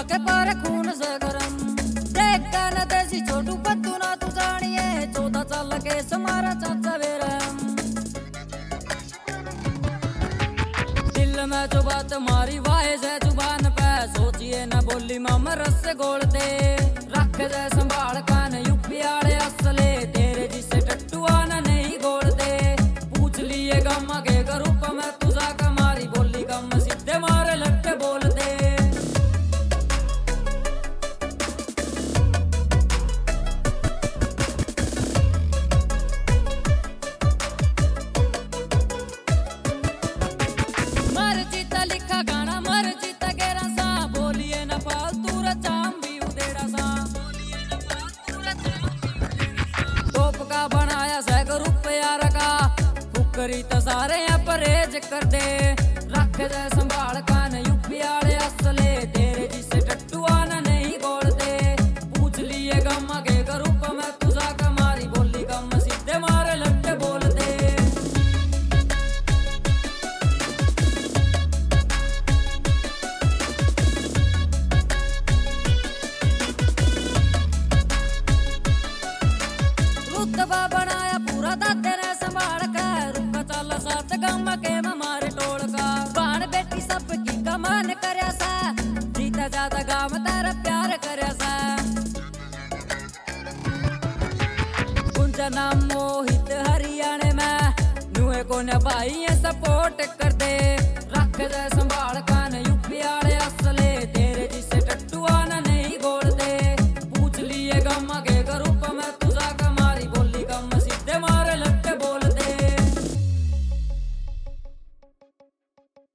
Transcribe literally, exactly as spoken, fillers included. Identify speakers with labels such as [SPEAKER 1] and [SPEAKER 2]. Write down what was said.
[SPEAKER 1] के पारे खून से गरम देख कर देसी छोटू पत्तू ना तू जानिए चौदह साल के समारा चाचा बेरम दिल में जो बात मारी वाहे से जुबान पे सोचिए न बोली मामा रस से गोल दे रख दे संभाल कान यूपी आले असले तेरे जिसे टट्टुआ न नहीं गोल दे पूछ लिए गम के रूप में तुझा कमारी बोली गम सीधे मारे लट्टे बोल दे मर जीता लिखा गाना मर जीता गेरा सा बोलिए न फालतू रचाम भी उदेड़ा सा टोप का बनाया सैक रुपया रखा फुकरी तो सारे परहेज कर दे रख दे संभाल कान यूपी आले असले तेरे जिसे टट्टुआ न नहीं गोल दे पूछ लिए गम के रूप में तुझा कमारी बोली गम सीधे मारे लट्टे बोल दे रुतबा बनाया पूरा दादे ने संभाल कर रुका चल साथ गम के मारे टोल का बाण बेटी सबकी कमान करया सा जीता ज्यादा गाम तारा प्यार करया सा कुंजना मोहित हरियाणे में नुए को न भाई सपोर्ट कर दे रख दे संभाल कान